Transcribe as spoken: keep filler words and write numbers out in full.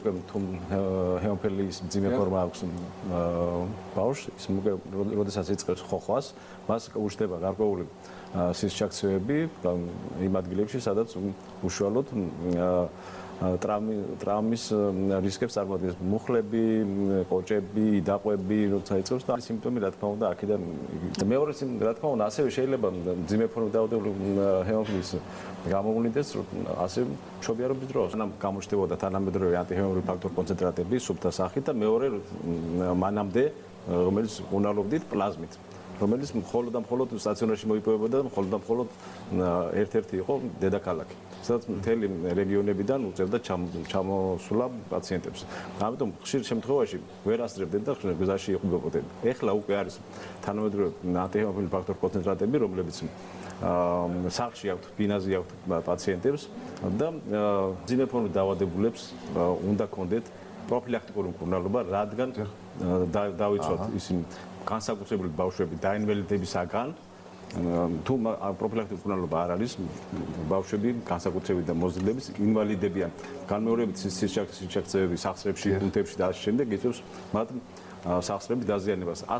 თუ ჰემოფილის მძიმე ფორმა აქვს ბავშვს, ის როდესაც იწყებს ხოხვას, მას უჩნდება გარკვეული სისჩაქცევები იმ ადგილებში, სადაც უშუალოდ ტრამვის რისკებს წარმოადგენს მუხლები, კოჭები, დაყვები, როცა იწყებს და სიმპტომი რა თქმა უნდა აქედან მეორე სიმპტომი რა თქმა უნდა ასევე შეიძლება მძიმე ფორმით დაავადებული ჰემოფილის გამოვლინდეს ასე მშობიარობის დროს. ანუ გამოჩნდებოდა თანამედროვე ანტიჰემოფილური ფაქტორ კონცენტრატები სუფთა სახით და მეორე მანამდე რომელიც უნალობდით პლაზმით. რომელიც მხოლოდ და მხოლოდ სტაციონარში მოიპოვებოდა და მხოლოდ და მხოლოდ ერთ-ერთი იყო დედაქალაქი. სადაც მთელი რეგიონებიდან უწევდა ჩამოსვლა პაციენტებს. ამიტომ ხშირ შემთხვევაში ვერ ასწრებდნენ და ხშირ გზაში იყვებოდნენ. ეხლა უკვე არის თანამედროვე ანტიჰემოფილური ფაქტორ კონცენტრატები, რომლებიც სახლში აქვთ, ბინაზე აქვთ პაციენტებს და მძიმე ფორმით დაავადებულებს უნდა კონდეთ პროფილაქტიკური მკურნალობა, რადგან დავიცვათ ისინი განსაკუთრებული ბავშვები დაინვალიდებისაგან თუ პროფილაქტიკური მკურნალობა არ არის ბავშვები განსაკუთრებით და მოზრდილების ინვალიდებიან განმეორებით სისჩაქცევები სახსრებში, კუნთებში და ასე შემდეგ იწვევს მათ სახსრების დაზიანებას.